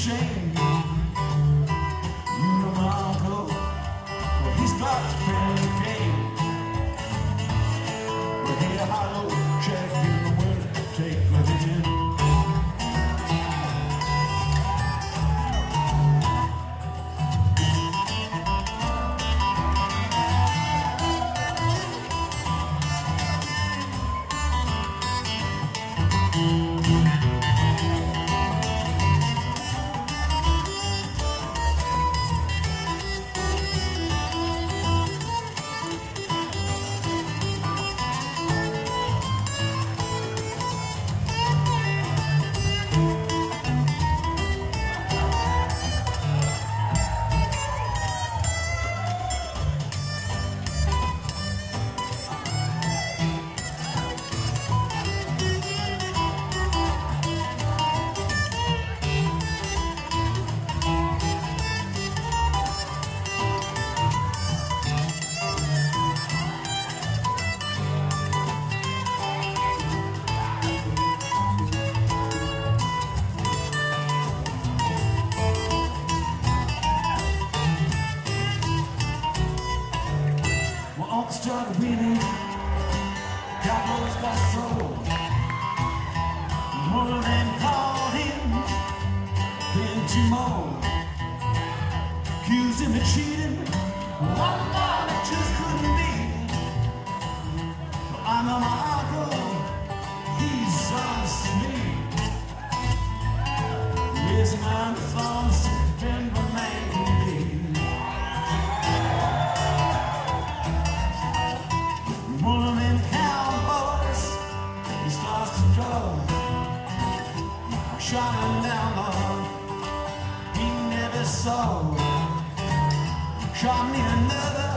shame. You know my uncle, well, he's got to play the game. Well, hey, hollow check, you know where to take for him. Started winning, Cowboys got sold. One of them called him, then two more accused him of cheating. One more that just couldn't be. But I know my uncle, he's honest to me. Yes, man, it's honest, Denver man can be. One of them cowboys, he starts to draw. Shot him down, Lord, he never saw. Shot me another.